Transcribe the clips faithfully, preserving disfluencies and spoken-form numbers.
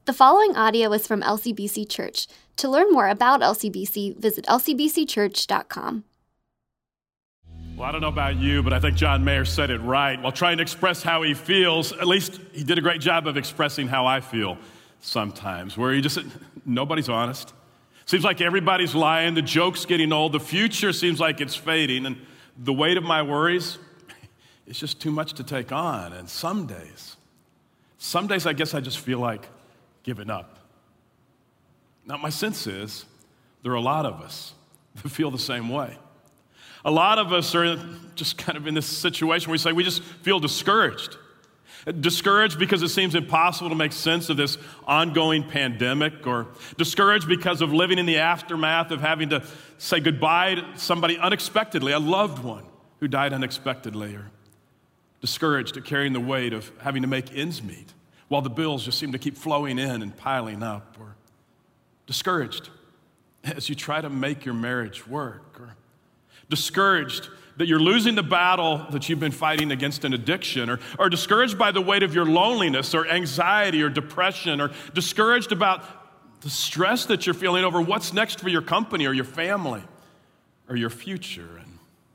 The following audio is from L C B C Church. To learn more about L C B C, visit L C B C church dot com. Well, I don't know about you, but I think John Mayer said it right. While trying to express how he feels, at least he did a great job of expressing how I feel sometimes, where he just said, nobody's honest. Seems like everybody's lying. The joke's getting old. The future seems like it's fading. And the weight of my worries, it's just too much to take on. And some days, some days I guess I just feel like giving up. Now, my sense is there are a lot of us that feel the same way. A lot of us are just kind of in this situation where we say we just feel discouraged. Discouraged because it seems impossible to make sense of this ongoing pandemic, or discouraged because of living in the aftermath of having to say goodbye to somebody unexpectedly, a loved one who died unexpectedly, or discouraged at carrying the weight of having to make ends meet while the bills just seem to keep flowing in and piling up, or discouraged as you try to make your marriage work, or discouraged that you're losing the battle that you've been fighting against an addiction, or, or discouraged by the weight of your loneliness or anxiety or depression, or discouraged about the stress that you're feeling over what's next for your company or your family or your future. And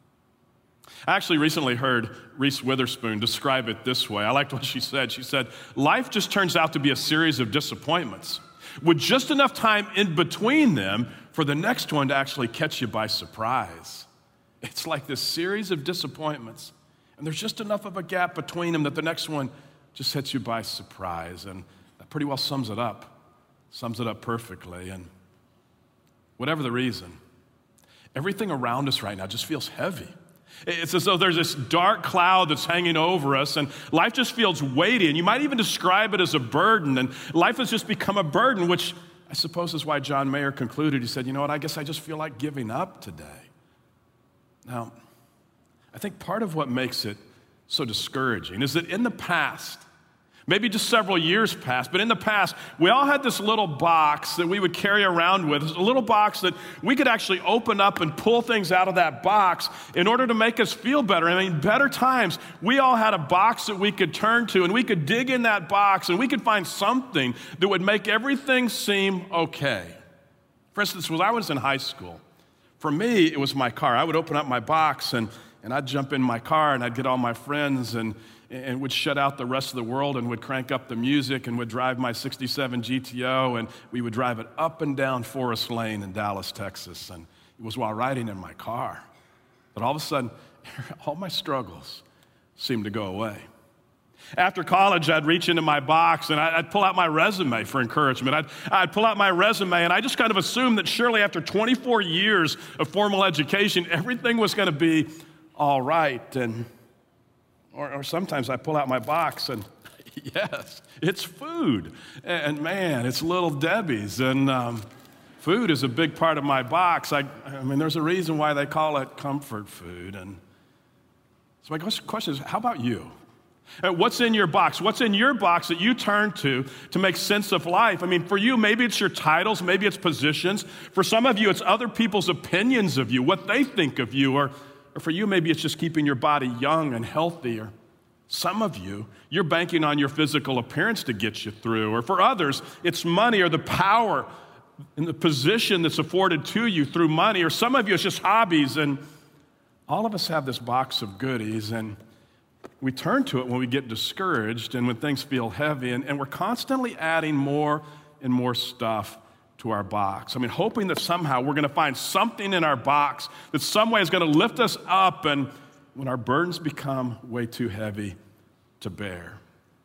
I actually recently heard Reese Witherspoon describe it this way. I liked what she said. She said, life just turns out to be a series of disappointments with just enough time in between them for the next one to actually catch you by surprise. It's like this series of disappointments, and there's just enough of a gap between them that the next one just hits you by surprise. And that pretty well sums it up, sums it up perfectly. And whatever the reason, everything around us right now just feels heavy. It's as though there's this dark cloud that's hanging over us, and life just feels weighty, and you might even describe it as a burden, and life has just become a burden, which I suppose is why John Mayer concluded. He said, you know what, I guess I just feel like giving up today. Now, I think part of what makes it so discouraging is that in the past, maybe just several years past, but in the past, we all had this little box that we would carry around with, a little box that we could actually open up and pull things out of that box in order to make us feel better. I mean, better times, we all had a box that we could turn to, and we could dig in that box, and we could find something that would make everything seem okay. For instance, when I was in high school, for me, it was my car. I would open up my box, and, and I'd jump in my car, and I'd get all my friends, and, and would shut out the rest of the world, and would crank up the music, and would drive my sixty-seven G T O, and we would drive it up and down Forest Lane in Dallas, Texas. And it was while riding in my car that all of a sudden, all my struggles seemed to go away. After college, I'd reach into my box and I'd pull out my resume for encouragement. I'd, I'd pull out my resume, and I just kind of assumed that surely after twenty-four years of formal education, everything was going to be all right. And or, or sometimes I pull out my box and yes, it's food. And man, it's Little Debbie's. And um, food is a big part of my box. I, I mean, there's a reason why they call it comfort food. And so my question is, how about you? What's in your box? What's in your box that you turn to to make sense of life? I mean, for you, maybe it's your titles, maybe it's positions. For some of you, it's other people's opinions of you, what they think of you. Or, or for you, maybe it's just keeping your body young and healthy. Or some of you, you're banking on your physical appearance to get you through. Or for others, it's money or the power and the position that's afforded to you through money. Or some of you, it's just hobbies. And all of us have this box of goodies, and we turn to it when we get discouraged and when things feel heavy, and, and we're constantly adding more and more stuff to our box. I mean, hoping that somehow we're going to find something in our box that some way is going to lift us up, and when our burdens become way too heavy to bear.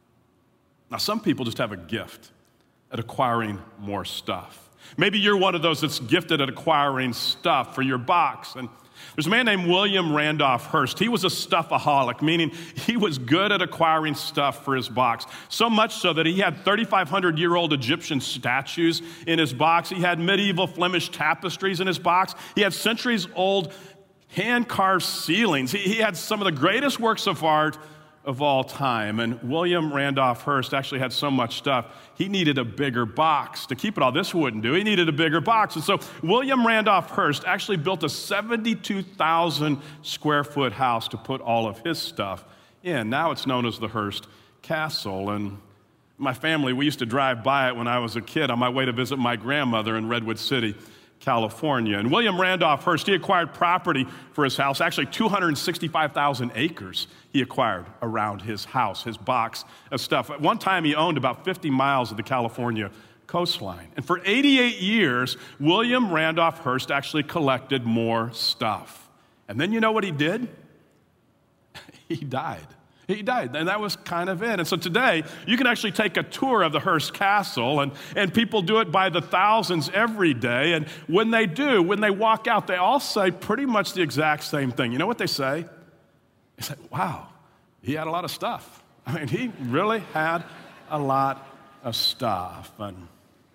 Now, some people just have a gift at acquiring more stuff. Maybe you're one of those that's gifted at acquiring stuff for your box. And there's a man named William Randolph Hearst. He was a stuffaholic, meaning he was good at acquiring stuff for his box. So much so that he had thirty-five hundred year old Egyptian statues in his box. He had medieval Flemish tapestries in his box. He had centuries-old hand-carved ceilings. He, he had some of the greatest works of art of all time. And William Randolph Hearst actually had so much stuff, he needed a bigger box. To keep it all, this wouldn't do. He needed a bigger box. And so William Randolph Hearst actually built a seventy-two thousand square foot house to put all of his stuff in. Now it's known as the Hearst Castle. And My family, we used to drive by it when I was a kid on my way to visit my grandmother in Redwood City, California. And William Randolph Hearst, he acquired property for his house, actually two hundred sixty-five thousand acres he acquired around his house, his box of stuff. At one time, he owned about fifty miles of the California coastline. And for eighty-eight years, William Randolph Hearst actually collected more stuff. And then you know what he did? He died. He died, and that was kind of it. And so today, you can actually take a tour of the Hearst Castle, and, and people do it by the thousands every day. And when they do, when they walk out, they all say pretty much the exact same thing. You know what they say? They say, wow, he had a lot of stuff. I mean, he really had a lot of stuff. And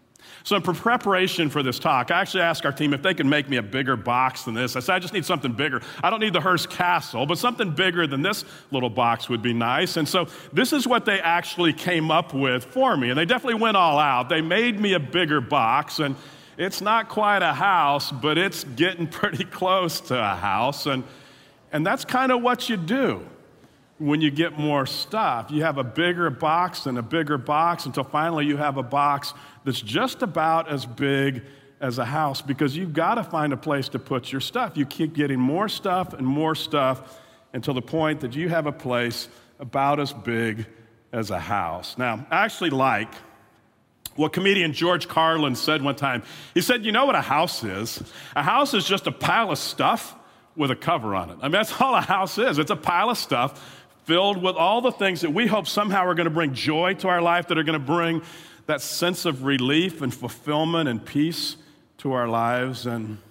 so in preparation for this talk, I actually asked our team if they could make me a bigger box than this. I said, I just need something bigger. I don't need the Hearst Castle, but something bigger than this little box would be nice. And so this is what they actually came up with for me. And they definitely went all out. They made me a bigger box, and it's not quite a house, but it's getting pretty close to a house. And, and that's kind of what you do when you get more stuff. You have a bigger box and a bigger box until finally you have a box that's just about as big as a house, because you've got to find a place to put your stuff. You keep getting more stuff and more stuff until the point that you have a place about as big as a house. Now, I actually like what comedian George Carlin said one time. He said, you know what a house is? A house is just a pile of stuff with a cover on it. I mean, that's all a house is. It's a pile of stuff filled with all the things that we hope somehow are going to bring joy to our life, that are going to bring that sense of relief and fulfillment and peace to our lives. And, and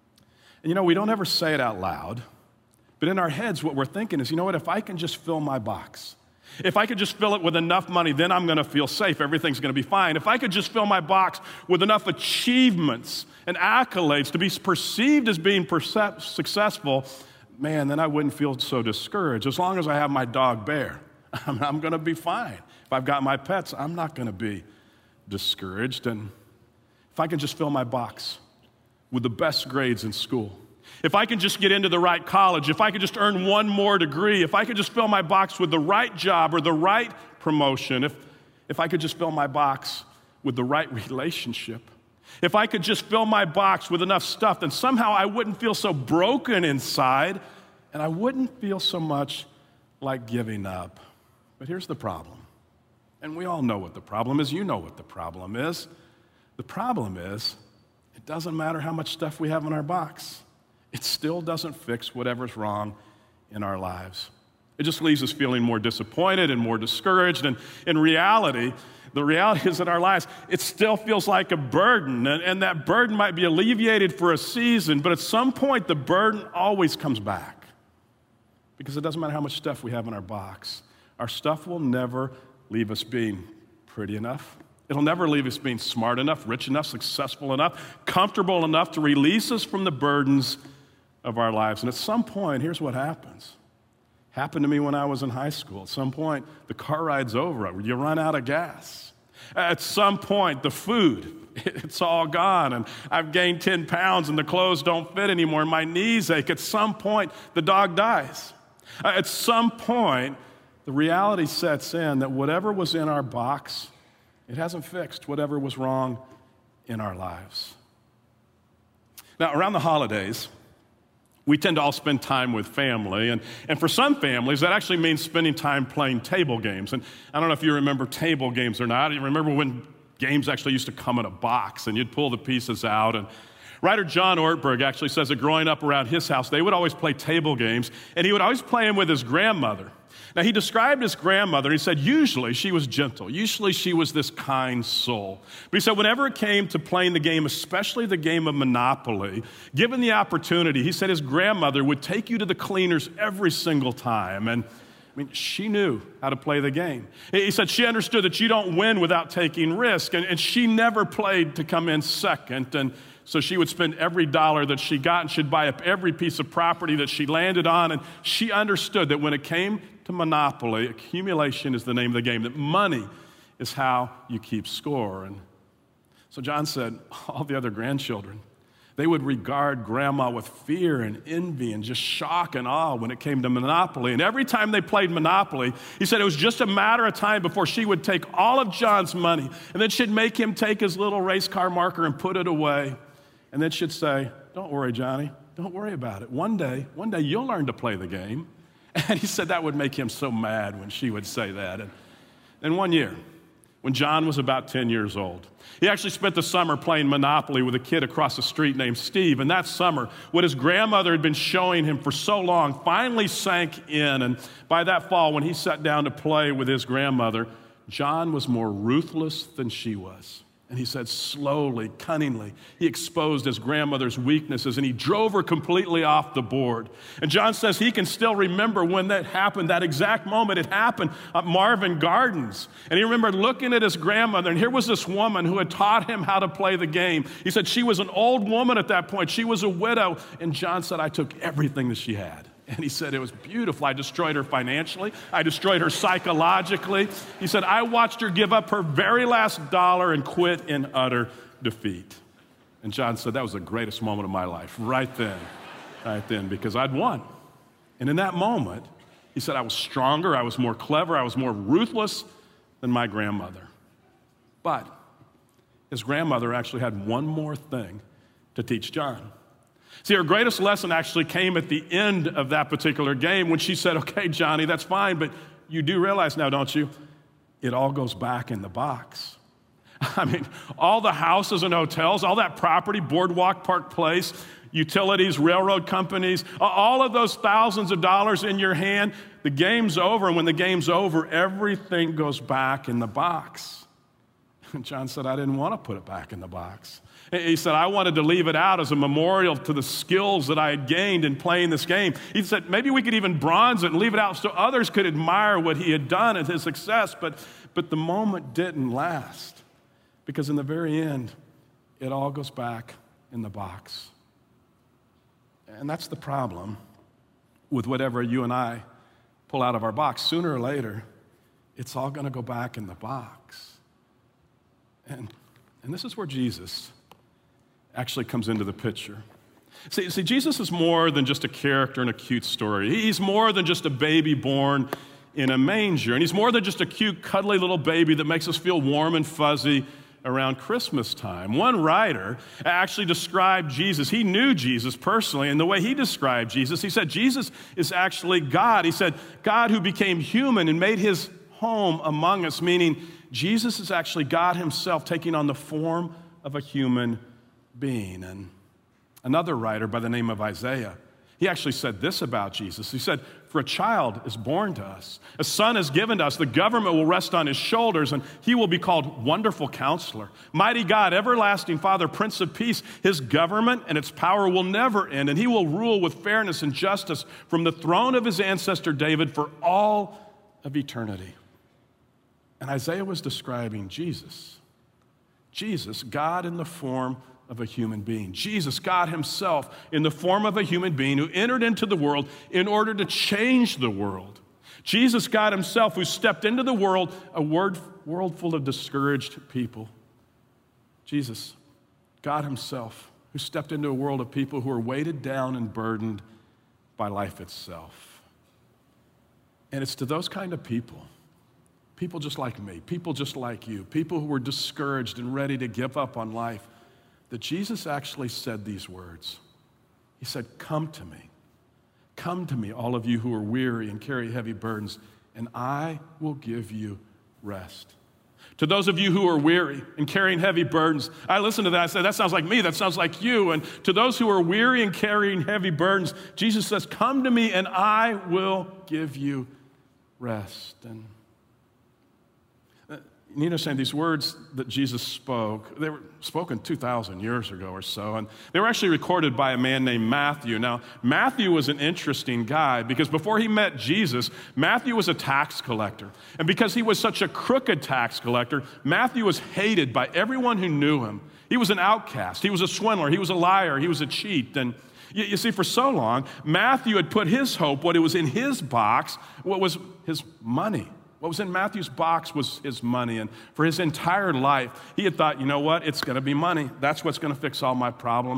you know, we don't ever say it out loud, but in our heads, what we're thinking is, you know what, if I can just fill my box, if I could just fill it with enough money, then I'm going to feel safe. Everything's going to be fine. If I could just fill my box with enough achievements and accolades to be perceived as being percep- successful, man, then I wouldn't feel so discouraged. As long as I have my dog Bear, I'm, I'm going to be fine. If I've got my pets, I'm not going to be discouraged. And if I can just fill my box with the best grades in school, if I can just get into the right college, if I could just earn one more degree, if I could just fill my box with the right job or the right promotion, if, if I could just fill my box with the right relationship, if I could just fill my box with enough stuff, then somehow I wouldn't feel so broken inside, and I wouldn't feel so much like giving up. But here's the problem. And we all know what the problem is. You know what the problem is. The problem is, it doesn't matter how much stuff we have in our box. It still doesn't fix whatever's wrong in our lives. It just leaves us feeling more disappointed and more discouraged. And in reality, the reality is in our lives, it still feels like a burden. And, and that burden might be alleviated for a season, but at some point, the burden always comes back. Because it doesn't matter how much stuff we have in our box. Our stuff will never leave us being pretty enough. It'll never leave us being smart enough, rich enough, successful enough, comfortable enough to release us from the burdens of our lives. And at some point, here's what happens. Happened to me when I was in high school. At some point, the car ride's over. You run out of gas. At some point, the food, it's all gone. And I've gained ten pounds and the clothes don't fit anymore. My knees ache. At some point, the dog dies. At some point, the reality sets in that whatever was in our box, it hasn't fixed whatever was wrong in our lives. Now, around the holidays, we tend to all spend time with family, and, and for some families, that actually means spending time playing table games. And I don't know if you remember table games or not. You remember when games actually used to come in a box, and you'd pull the pieces out. And writer John Ortberg actually says that growing up around his house, they would always play table games, and he would always play them with his grandmother. Now, he described his grandmother, he said usually she was gentle. Usually she was this kind soul. But he said whenever it came to playing the game, especially the game of Monopoly, given the opportunity, he said his grandmother would take you to the cleaners every single time. And I mean, she knew how to play the game. He said she understood that you don't win without taking risk, and, and she never played to come in second. And so she would spend every dollar that she got, and she'd buy up every piece of property that she landed on. And she understood that when it came to Monopoly, accumulation is the name of the game, that money is how you keep score. And so John said, all the other grandchildren, They would regard Grandma with fear and envy and just shock and awe when it came to Monopoly. And every time they played Monopoly, he said it was just a matter of time before she would take all of John's money, and then she'd make him take his little race car marker and put it away. And then she'd say, "Don't worry, Johnny, don't worry about it. One day, one day you'll learn to play the game." And he said that would make him so mad when she would say that. And then one year, when John was about ten years old, he actually spent the summer playing Monopoly with a kid across the street named Steve. And that summer, what his grandmother had been showing him for so long finally sank in. And by that fall, when he sat down to play with his grandmother, John was more ruthless than she was. And he said slowly, cunningly, he exposed his grandmother's weaknesses, and he drove her completely off the board. And John says he can still remember when that happened, that exact moment. It happened at Marvin Gardens. And he remembered looking at his grandmother, and here was this woman who had taught him how to play the game. He said she was an old woman at that point. She was a widow. And John said, "I took everything that she had." And he said, "It was beautiful. I destroyed her financially. I destroyed her psychologically." He said, "I watched her give up her very last dollar and quit in utter defeat." And John said, "That was the greatest moment of my life, right then, right then, because I'd won." And in that moment, he said, "I was stronger, I was more clever, I was more ruthless than my grandmother." But his grandmother actually had one more thing to teach John. See, her greatest lesson actually came at the end of that particular game when she said, "Okay, Johnny, that's fine, but you do realize now, don't you, it all goes back in the box." I mean, all the houses and hotels, all that property, Boardwalk Park Place, utilities, railroad companies, all of those thousands of dollars in your hand, the game's over, and when the game's over, everything goes back in the box. And John said, "I didn't want to put it back in the box." He said, "I wanted to leave it out as a memorial to the skills that I had gained in playing this game." He said, "Maybe we could even bronze it and leave it out so others could admire what he had done and his success." But, but the moment didn't last, because in the very end, it all goes back in the box. And that's the problem with whatever you and I pull out of our box. Sooner or later, it's all going to go back in the box. And, and this is where Jesus actually comes into the picture. See, see, Jesus is more than just a character in a cute story. He's more than just a baby born in a manger. And he's more than just a cute, cuddly little baby that makes us feel warm and fuzzy around Christmas time. One writer actually described Jesus. He knew Jesus personally, and the way he described Jesus, he said, Jesus is actually God. He said, God who became human and made his home among us, meaning Jesus is actually God himself taking on the form of a human being. And another writer by the name of Isaiah, he actually said this about Jesus. He said, "For a child is born to us, a son is given to us, the government will rest on his shoulders, and he will be called Wonderful Counselor, Mighty God, Everlasting Father, Prince of Peace. His government and its power will never end, and he will rule with fairness and justice from the throne of his ancestor David for all of eternity." And Isaiah was describing Jesus. Jesus, God in the form of a human being. Jesus, God himself, in the form of a human being who entered into the world in order to change the world. Jesus, God himself, who stepped into the world, a word, world full of discouraged people. Jesus, God himself, who stepped into a world of people who are weighted down and burdened by life itself. And it's to those kind of people, people just like me, people just like you, people who were discouraged and ready to give up on life, that Jesus actually said these words. He said, "Come to me. Come to me, all of you who are weary and carry heavy burdens, and I will give you rest." To those of you who are weary and carrying heavy burdens, I listened to that. I said, that sounds like me. That sounds like you. And to those who are weary and carrying heavy burdens, Jesus says, "Come to me, and I will give you rest." And you need to understand these words that Jesus spoke, they were spoken two thousand years ago or so, and they were actually recorded by a man named Matthew. Now, Matthew was an interesting guy because before he met Jesus, Matthew was a tax collector. And because he was such a crooked tax collector, Matthew was hated by everyone who knew him. He was an outcast. He was a swindler. He was a liar. He was a cheat. And you, you see, for so long, Matthew had put his hope, what was in his box, what was his money. What was in Matthew's box was his money, and for his entire life, he had thought, you know what, it's going to be money. That's what's going to fix all my problems.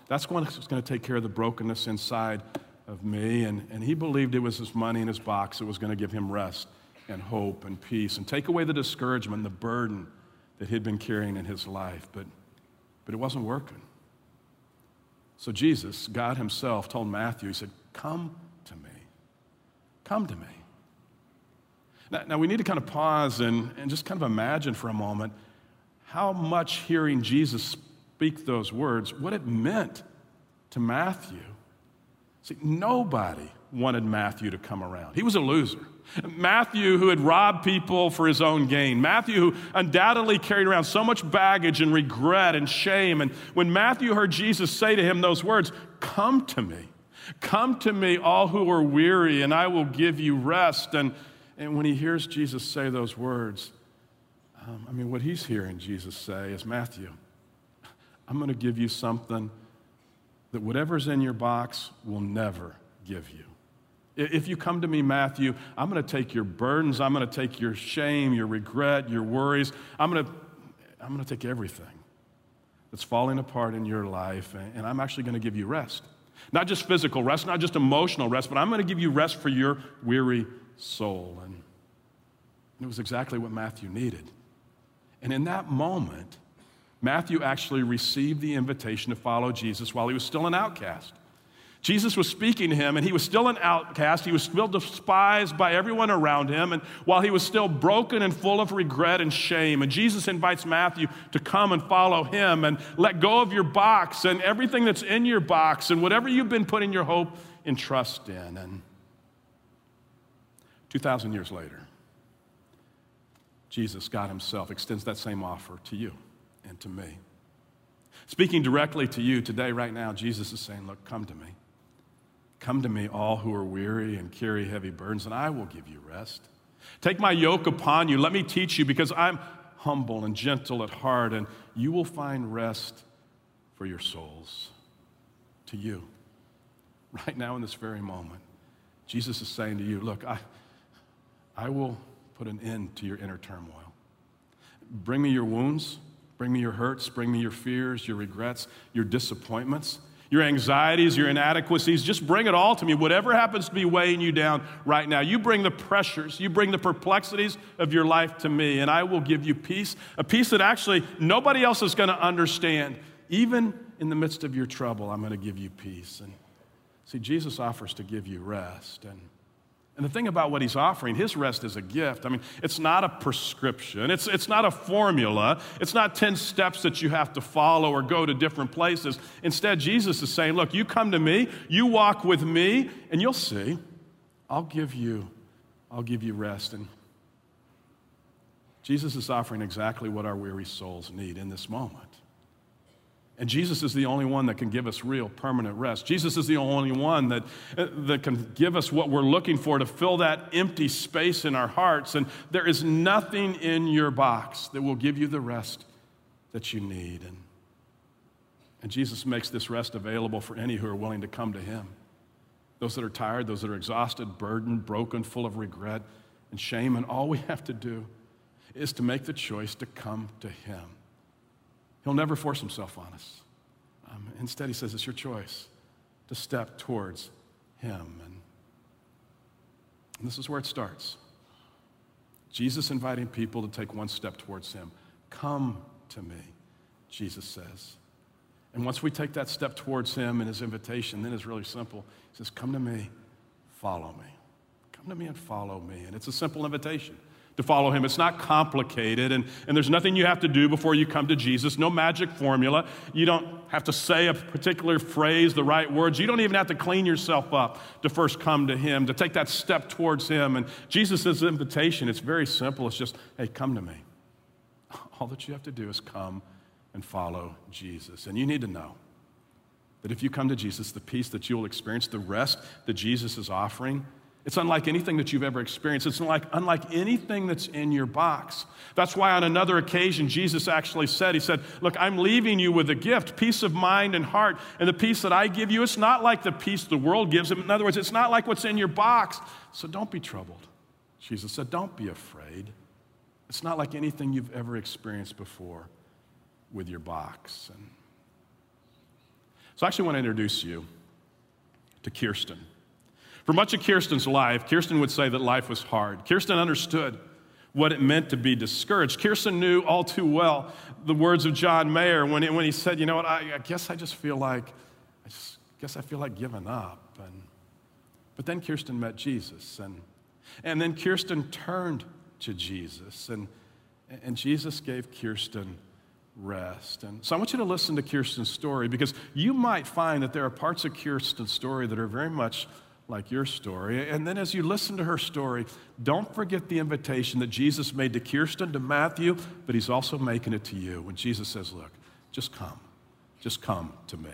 That's one that's going to take care of the brokenness inside of me. And, and he believed it was his money in his box that was going to give him rest and hope and peace and take away the discouragement and the burden that he'd been carrying in his life. But, but it wasn't working. So Jesus, God himself, told Matthew, he said, come to me. Come to me. Now, now we need to kind of pause and, and just kind of imagine for a moment how much hearing Jesus speak those words, what it meant to Matthew. See, nobody wanted Matthew to come around. He was a loser. Matthew, who had robbed people for his own gain. Matthew, who undoubtedly carried around so much baggage and regret and shame. And when Matthew heard Jesus say to him those words, come to me. Come to me, all who are weary, and I will give you rest. And, and when he hears Jesus say those words, um, I mean, what he's hearing Jesus say is, Matthew, I'm going to give you something that whatever's in your box will never give you. If you come to me, Matthew, I'm going to take your burdens, I'm going to take your shame, your regret, your worries. I'm going to, I'm going to take everything that's falling apart in your life, and I'm actually going to give you rest. Not just physical rest, not just emotional rest, but I'm going to give you rest for your weary soul. And it was exactly what Matthew needed. And in that moment, Matthew actually received the invitation to follow Jesus while he was still an outcast. Jesus was speaking to him, and he was still an outcast. He was still despised by everyone around him, and while he was still broken and full of regret and shame. And Jesus invites Matthew to come and follow him and let go of your box and everything that's in your box and whatever you've been putting your hope and trust in. And two thousand years later, Jesus, God himself, extends that same offer to you and to me. Speaking directly to you today, right now, Jesus is saying, look, come to me. Come to me, all who are weary and carry heavy burdens, and I will give you rest. Take my yoke upon you. Let me teach you, because I'm humble and gentle at heart, and you will find rest for your souls. To you, right now in this very moment, Jesus is saying to you, look, I, I will put an end to your inner turmoil. Bring me your wounds. Bring me your hurts, bring me your fears, your regrets, your disappointments, your anxieties, your inadequacies. Just bring it all to me. Whatever happens to be weighing you down right now, you bring the pressures, you bring the perplexities of your life to me, and I will give you peace, a peace that actually nobody else is going to understand. Even in the midst of your trouble, I'm going to give you peace. And see, Jesus offers to give you rest. And And the thing about what he's offering, his rest is a gift. I mean, it's not a prescription. It's, it's not a formula. It's not ten steps that you have to follow or go to different places. Instead, Jesus is saying, look, you come to me, you walk with me, and you'll see, I'll give you, I'll give you rest. And Jesus is offering exactly what our weary souls need in this moment. And Jesus is the only one that can give us real permanent rest. Jesus is the only one that, that can give us what we're looking for to fill that empty space in our hearts. And there is nothing in your box that will give you the rest that you need. And, and Jesus makes this rest available for any who are willing to come to him. Those that are tired, those that are exhausted, burdened, broken, full of regret and shame. And all we have to do is to make the choice to come to him. He'll never force himself on us. Um, instead, he says it's your choice to step towards him. And, and this is where it starts. Jesus inviting people to take one step towards him. Come to me, Jesus says. And once we take that step towards him and his invitation, then it's really simple. He says, come to me, follow me. Come to me and follow me. And it's a simple invitation to follow him. It's not complicated, and, and there's nothing you have to do before you come to Jesus. No magic formula. You don't have to say a particular phrase, the right words. You don't even have to clean yourself up to first come to him, to take that step towards him. And Jesus' invitation, it's very simple. It's just, hey, come to me. All that you have to do is come and follow Jesus. And you need to know that if you come to Jesus, the peace that you'll experience, the rest that Jesus is offering, it's unlike anything that you've ever experienced. It's unlike, unlike anything that's in your box. That's why on another occasion, Jesus actually said, he said, look, I'm leaving you with a gift, peace of mind and heart. And the peace that I give you, it's not like the peace the world gives. In other words, it's not like what's in your box. So don't be troubled. Jesus said, don't be afraid. It's not like anything you've ever experienced before with your box. And So I actually want to introduce you to Kirsten. For much of Kirsten's life, Kirsten would say that life was hard. Kirsten understood what it meant to be discouraged. Kirsten knew all too well the words of John Mayer when, it, when he said, you know what, I, I guess I just feel like, I just guess I feel like giving up. And, but then Kirsten met Jesus, and, and then Kirsten turned to Jesus, and, and Jesus gave Kirsten rest. And so I want you to listen to Kirsten's story, because you might find that there are parts of Kirsten's story that are very much like your story. And then as you listen to her story, don't forget the invitation that Jesus made to Kirsten, to Matthew, but he's also making it to you when Jesus says, look, just come, just come to me.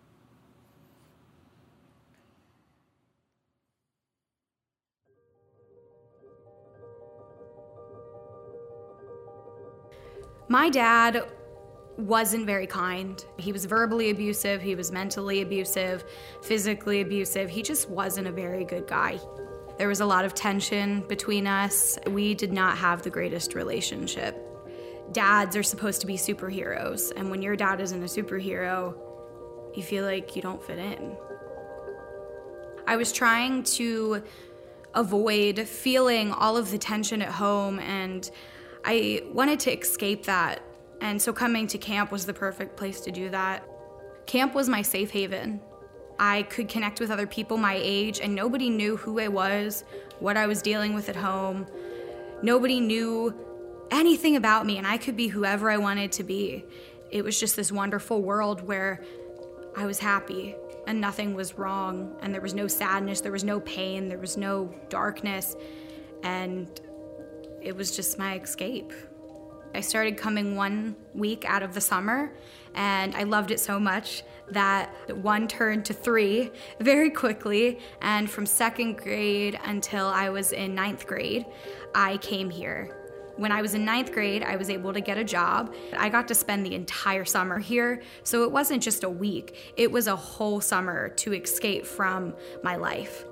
My dad wasn't very kind. He was verbally abusive, he was mentally abusive, physically abusive. He just wasn't a very good guy. There was a lot of tension between us. We did not have the greatest relationship. Dads are supposed to be superheroes, and when your dad isn't a superhero, you feel like you don't fit in. I was trying to avoid feeling all of the tension at home, and I wanted to escape that. And so coming to camp was the perfect place to do that. Camp was my safe haven. I could connect with other people my age, and nobody knew who I was, what I was dealing with at home. Nobody knew anything about me, and I could be whoever I wanted to be. It was just this wonderful world where I was happy and nothing was wrong, and there was no sadness, there was no pain, there was no darkness, and it was just my escape. I started coming one week out of the summer, and I loved it so much that one turned to three very quickly, and from second grade until I was in ninth grade, I came here. When I was in ninth grade, I was able to get a job. I got to spend the entire summer here, so it wasn't just a week, it was a whole summer to escape from my life.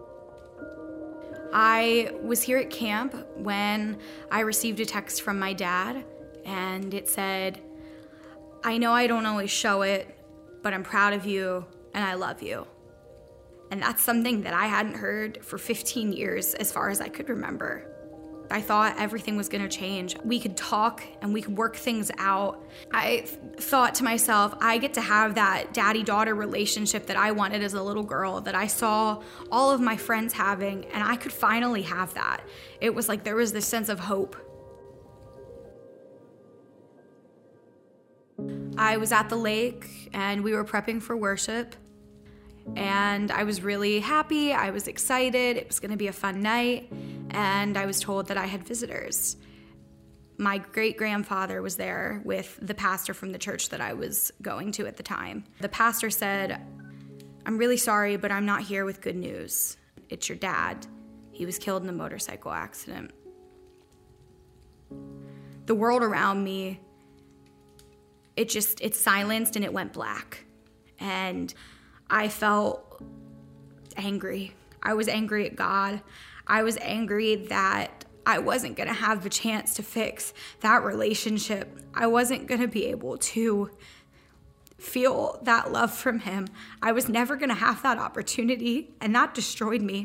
I was here at camp when I received a text from my dad, and it said, I know I don't always show it, but I'm proud of you and I love you. And that's something that I hadn't heard for fifteen years as far as I could remember. I thought everything was gonna change. We could talk and we could work things out. I th- thought to myself, I get to have that daddy-daughter relationship that I wanted as a little girl, that I saw all of my friends having, and I could finally have that. It was like there was this sense of hope. I was at the lake and we were prepping for worship, and I was really happy, I was excited, it was gonna be a fun night, and I was told that I had visitors. My great-grandfather was there with the pastor from the church that I was going to at the time. The pastor said, I'm really sorry, but I'm not here with good news. It's your dad. He was killed in a motorcycle accident. The world around me, it just, it silenced and it went black. And I felt angry. I was angry at God. I was angry that I wasn't gonna have the chance to fix that relationship. I wasn't gonna be able to feel that love from him. I was never gonna have that opportunity, and that destroyed me.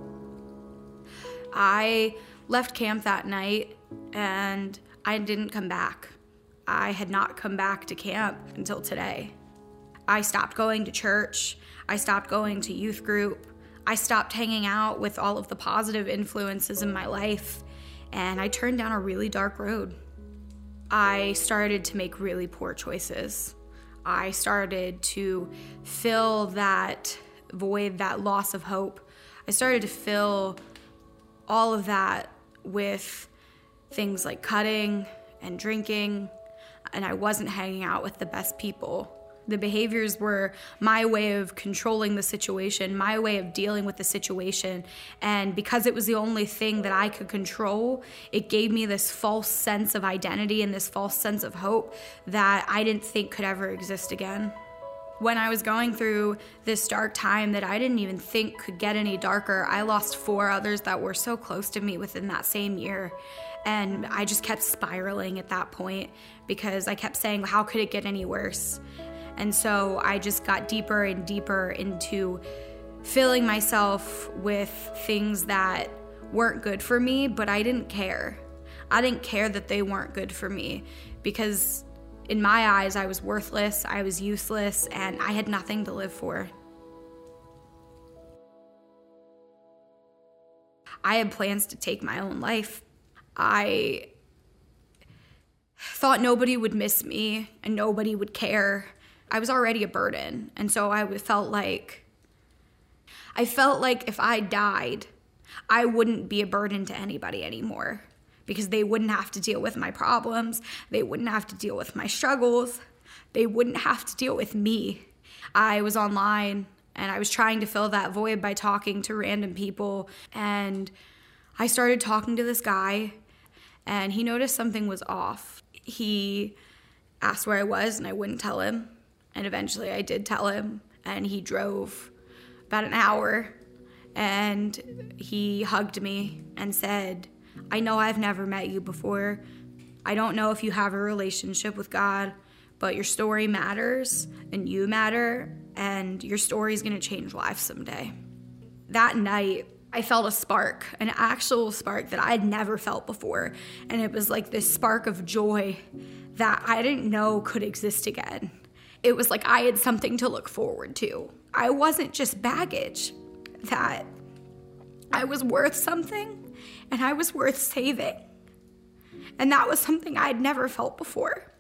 I left camp that night and I didn't come back. I had not come back to camp until today. I stopped going to church. I stopped going to youth group. I stopped hanging out with all of the positive influences in my life, and I turned down a really dark road. I started to make really poor choices. I started to fill that void, that loss of hope. I started to fill all of that with things like cutting and drinking, and I wasn't hanging out with the best people. The behaviors were my way of controlling the situation, my way of dealing with the situation, and because it was the only thing that I could control, it gave me this false sense of identity and this false sense of hope that I didn't think could ever exist again. When I was going through this dark time that I didn't even think could get any darker, I lost four others that were so close to me within that same year. And I just kept spiraling at that point because I kept saying, how could it get any worse? And so I just got deeper and deeper into filling myself with things that weren't good for me, but I didn't care. I didn't care that they weren't good for me, because in my eyes, I was worthless, I was useless, and I had nothing to live for. I had plans to take my own life. I thought nobody would miss me and nobody would care. I was already a burden, and so I felt like I felt like if I died, I wouldn't be a burden to anybody anymore, because they wouldn't have to deal with my problems, they wouldn't have to deal with my struggles, they wouldn't have to deal with me. I was online and I was trying to fill that void by talking to random people, and I started talking to this guy, and he noticed something was off. He asked where I was, and I wouldn't tell him, and eventually I did tell him, and he drove about an hour, and he hugged me and said, "I know I've never met you before. I don't know if you have a relationship with God, but your story matters, and you matter, and your story is going to change lives someday." That night, I felt a spark, an actual spark that I had never felt before, and it was like this spark of joy that I didn't know could exist again. It was like I had something to look forward to. I wasn't just baggage, that I was worth something, and I was worth saving. And that was something I had never felt before.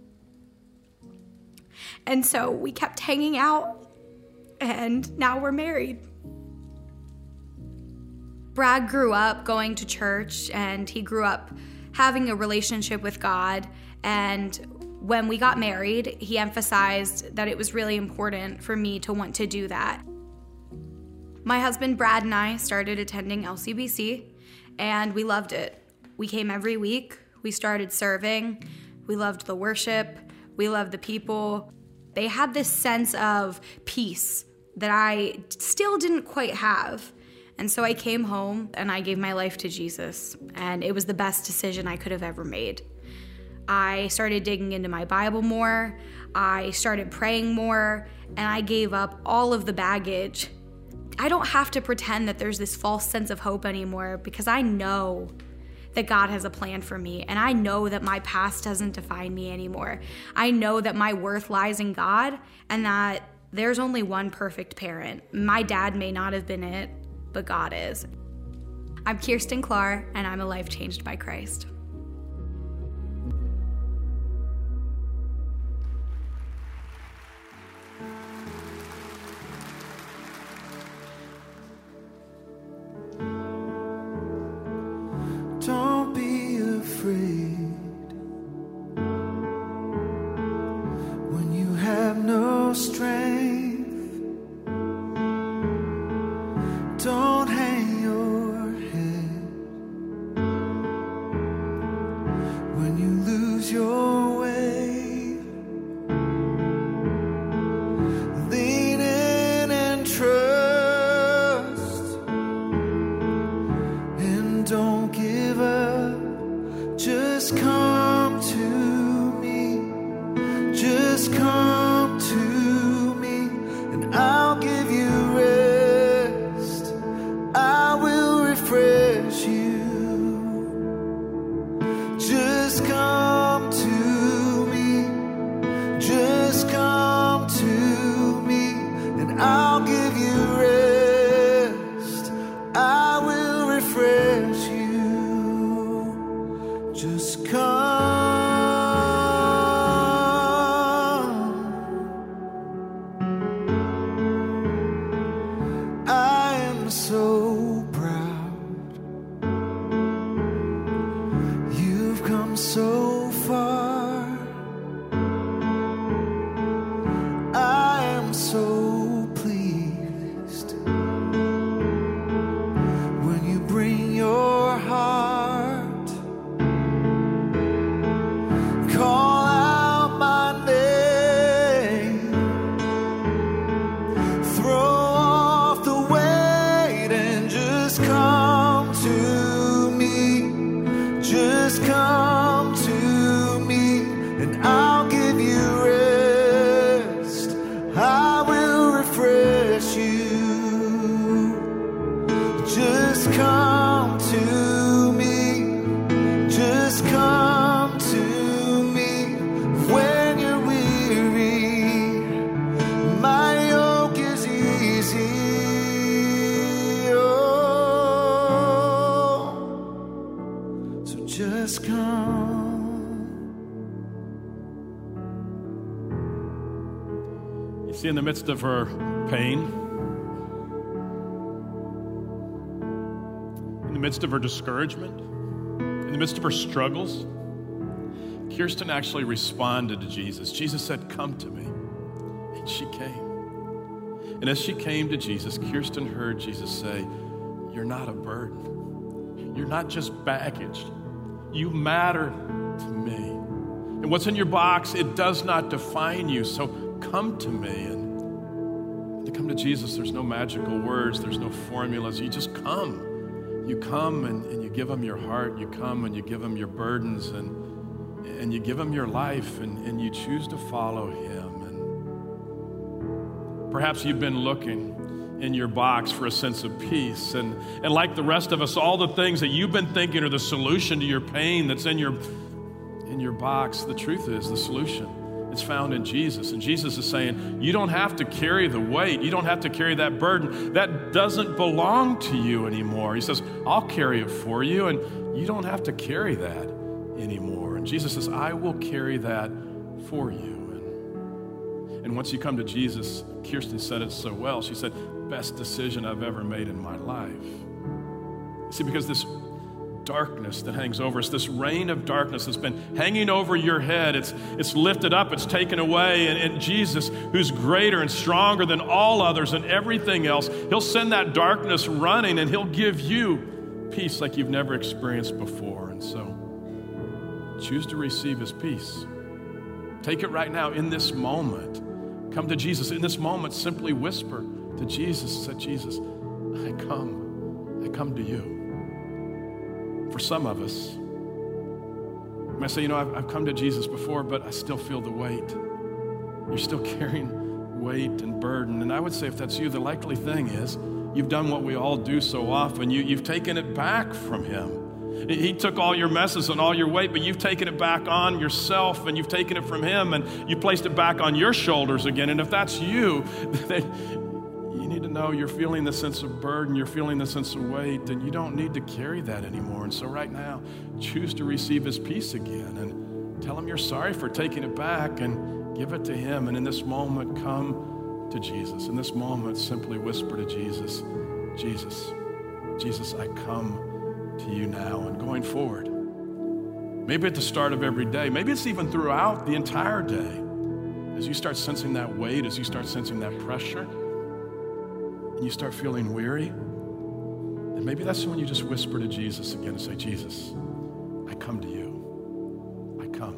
And so we kept hanging out, and now we're married. Brad grew up going to church, and he grew up having a relationship with God. And when we got married, he emphasized that it was really important for me to want to do that. My husband Brad and I started attending L C B C, and we loved it. We came every week. We started serving. We loved the worship. We loved the people. They had this sense of peace that I still didn't quite have. And so I came home and I gave my life to Jesus, and it was the best decision I could have ever made. I started digging into my Bible more. I started praying more, and I gave up all of the baggage. I don't have to pretend that there's this false sense of hope anymore, because I know that God has a plan for me, and I know that my past doesn't define me anymore. I know that my worth lies in God, and that there's only one perfect parent. My dad may not have been it, but God is. I'm Kirsten Clark, and I'm a life changed by Christ. Don't be afraid when you have no strength. Don't hang your head when you lose your way. Lean in and trust, and don't give up. Just come to me. Just come to me, and I'll give you rest. I will refresh you. Just come to me. Just come to me, and I'll give you rest. I will refresh you. Just come. You see, in the midst of her pain, in the midst of her discouragement, in the midst of her struggles, Kirsten actually responded to Jesus. Jesus said, "Come to me." And she came. And as she came to Jesus, Kirsten heard Jesus say, "You're not a burden. You're not just baggage. You matter to me. And what's in your box, it does not define you. So come to me." And to come to Jesus, there's no magical words. There's no formulas. You just come. You come and, and you give him your heart. You come and you give him your burdens. And, and you give him your life. And, and you choose to follow him. Perhaps you've been looking in your box for a sense of peace. And, and like the rest of us, all the things that you've been thinking are the solution to your pain that's in your, in your box, the truth is the solution. It's found in Jesus. And Jesus is saying, you don't have to carry the weight. You don't have to carry that burden. That doesn't belong to you anymore. He says, I'll carry it for you, and you don't have to carry that anymore. And Jesus says, I will carry that for you. And once you come to Jesus, Kirsten said it so well. She said, best decision I've ever made in my life. You see, because this darkness that hangs over us, this rain of darkness that's been hanging over your head, it's, it's lifted up, it's taken away. And, and Jesus, who's greater and stronger than all others and everything else, he'll send that darkness running and he'll give you peace like you've never experienced before. And so choose to receive his peace. Take it right now in this moment. Come to Jesus. In this moment, simply whisper to Jesus, say, Jesus, I come. I come to you. For some of us, you might say, you know, I've, I've come to Jesus before, but I still feel the weight. You're still carrying weight and burden. And I would say if that's you, the likely thing is you've done what we all do so often. You, you've taken it back from him. He took all your messes and all your weight, but you've taken it back on yourself, and you've taken it from him, and you placed it back on your shoulders again. And if that's you, then you need to know you're feeling the sense of burden, you're feeling the sense of weight, and you don't need to carry that anymore. And so right now, choose to receive his peace again, and tell him you're sorry for taking it back, and give it to him. And in this moment, come to Jesus. In this moment, simply whisper to Jesus, Jesus, Jesus, I come to you now and going forward. Maybe at the start of every day, maybe it's even throughout the entire day. As you start sensing that weight, as you start sensing that pressure, and you start feeling weary, then maybe that's when you just whisper to Jesus again and say, Jesus, I come to you. I come.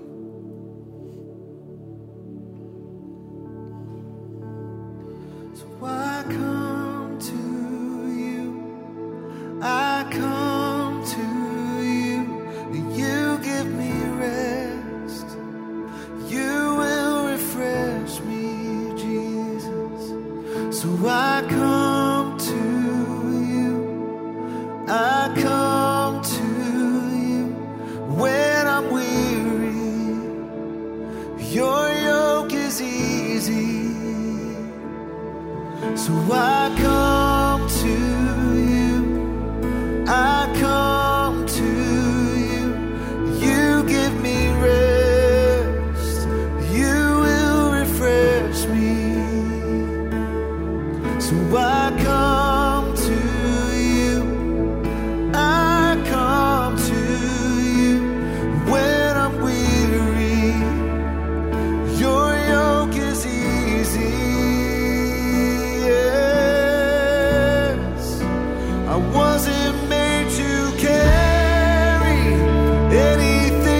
So I come to you. I come. You give me rest. You will refresh me, Jesus. So I come to you. I come to you when I'm weary. Your yoke is easy. So I come to you. I come to you. You give me rest. You will refresh me. So I come to you. I come to you when I'm weary. Your yoke is easy. Yes, I wasn't made to carry any.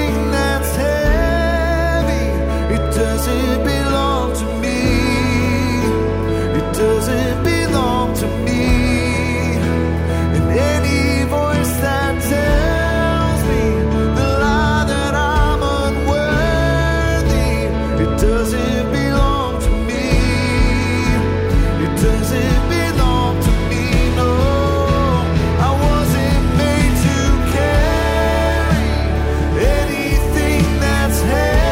Doesn't belong to me. It doesn't belong to me. And any voice that tells me the lie that I'm unworthy, it doesn't belong to me. It doesn't belong to me, no. I wasn't made to carry anything that's heavy.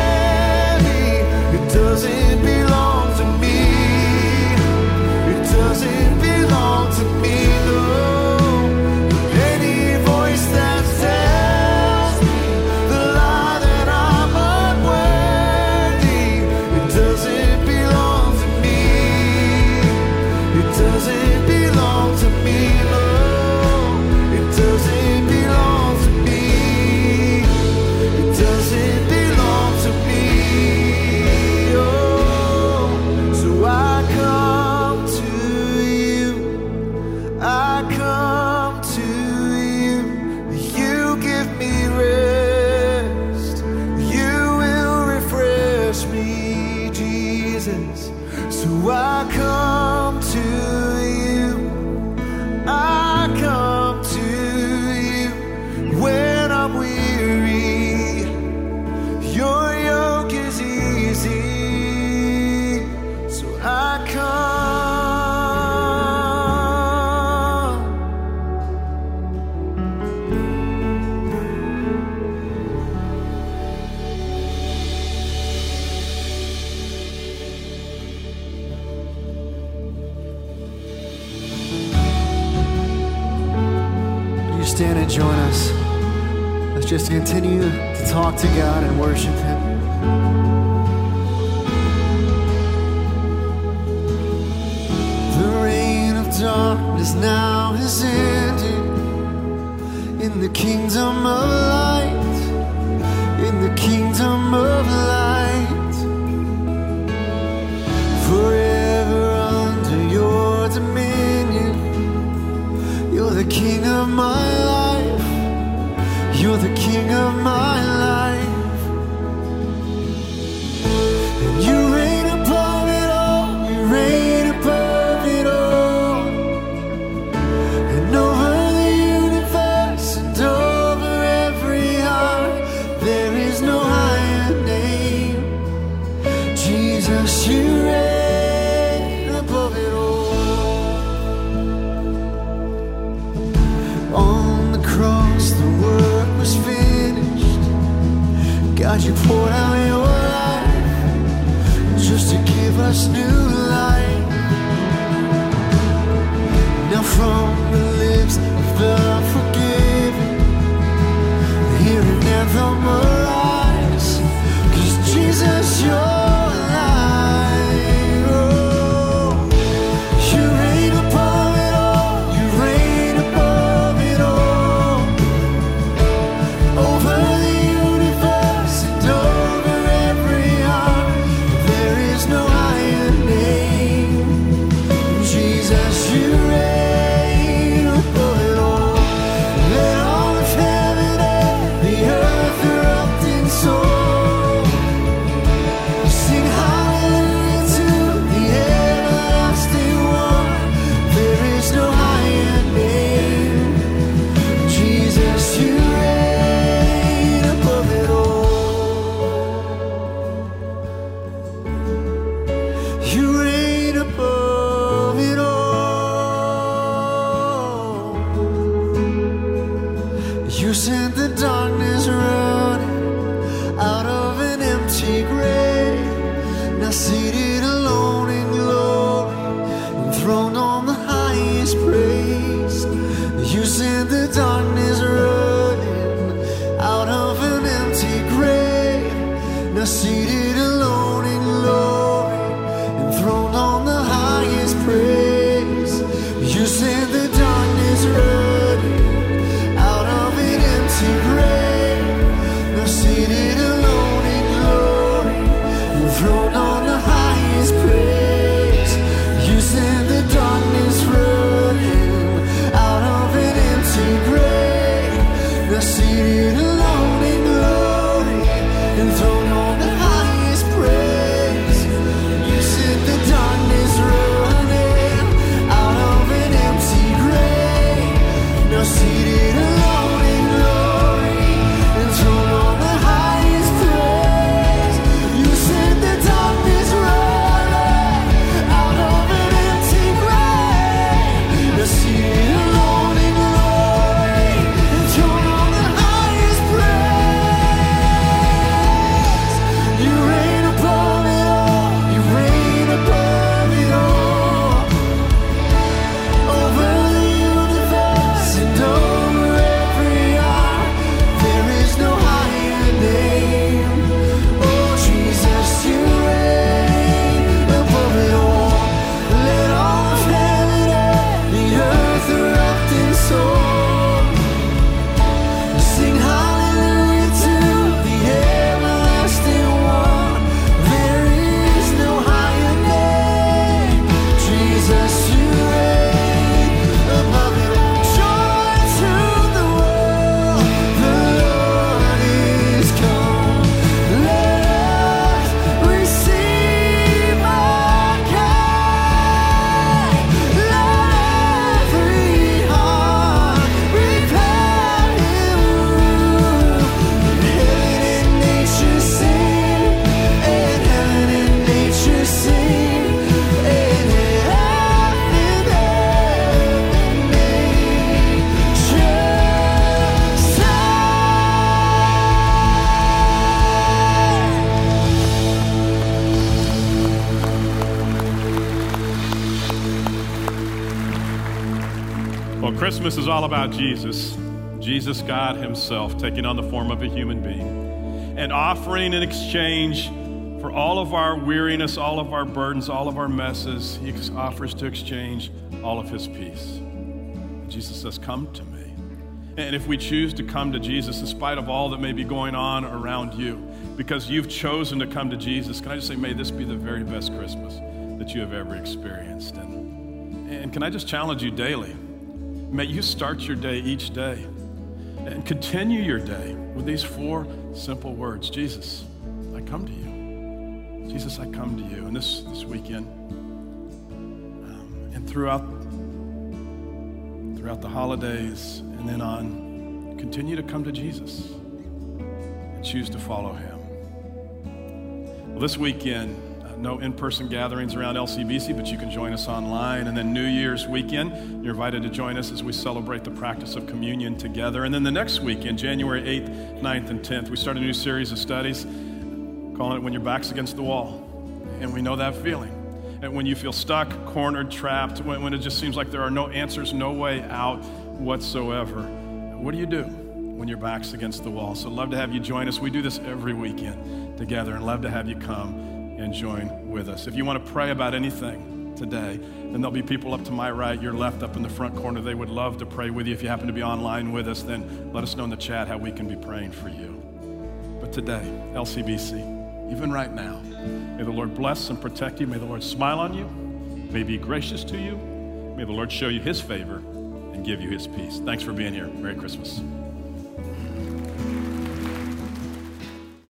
Doesn't belong to me. It doesn't belong to me, no. Any voice that tells me the lie that I'm unworthy, it doesn't belong to me. Jesus. So I come to you, I come to you when I'm weary. Your yoke is easy, so I come. Stand and join us. Let's just continue to talk to God and worship Him. The reign of darkness now has ended in the kingdom of light, in the kingdom of light. Forever under your dominion, you're the king of my life. You're the king of my life. And you reign above it all. You reign above it all. And over the universe and over every heart, there is no higher name. Jesus, you reign above it all. On the cross, the work was finished. God, you poured out your life just to give us new life. Now from the lips of the forgiven, hear an anthem arise, 'cause Jesus, you're alive. Oh, you reign above it all. You reign above it all. Over the universe and over every heart, there is no higher name. Jesus, you reign above it all. Let all of heaven and the earth erupt in song. Sing hallelujah to the everlasting one. There is no higher name. Jesus, you reign above it all. You reign above it all. You sent the darkness running out of an empty grave. Now seated alone in glory, enthroned on the highest praise. You sent the darkness running out of an empty grave. Now seated alone in glory, enthroned on the highest praise. You sent the darkness running out of an empty grave. Now seated alone in glory, enthroned on the highest praise. You sent the darkness running out of an empty grave. Now seated alone in glory, enthroned on the highest praise. You sent the darkness running out of an empty grave. Now seated alone in glory, enthroned on the highest praise. You sent the darkness Christmas is all about Jesus, Jesus, God himself, taking on the form of a human being and offering in exchange for all of our weariness, all of our burdens, all of our messes. He offers to exchange all of his peace. Jesus says, come to me. And if we choose to come to Jesus, in spite of all that may be going on around you, because you've chosen to come to Jesus, can I just say, may this be the very best Christmas that you have ever experienced. And, and can I just challenge you daily? May you start your day each day and continue your day with these four simple words. Jesus, I come to you. Jesus, I come to you. And this, this weekend, um, and throughout, throughout the holidays and then on, continue to come to Jesus and choose to follow him. Well, this weekend, no in-person gatherings around L C B C, but you can join us online. And then New Year's weekend, you're invited to join us as we celebrate the practice of communion together. And then the next weekend, January eighth, ninth, and tenth, we start a new series of studies calling it When Your Back's Against the Wall. And we know that feeling. And when you feel stuck, cornered, trapped, when, when it just seems like there are no answers, no way out whatsoever, what do you do when your back's against the wall? So I'd love to have you join us. We do this every weekend together, and love to have you come and join with us. If you want to pray about anything today, then there'll be people up to my right, your left, up in the front corner. They would love to pray with you. If you happen to be online with us, then let us know in the chat how we can be praying for you. But today, L C B C, even right now, may the Lord bless and protect you. May the Lord smile on you. May he be gracious to you. May the Lord show you his favor and give you his peace. Thanks for being here. Merry Christmas.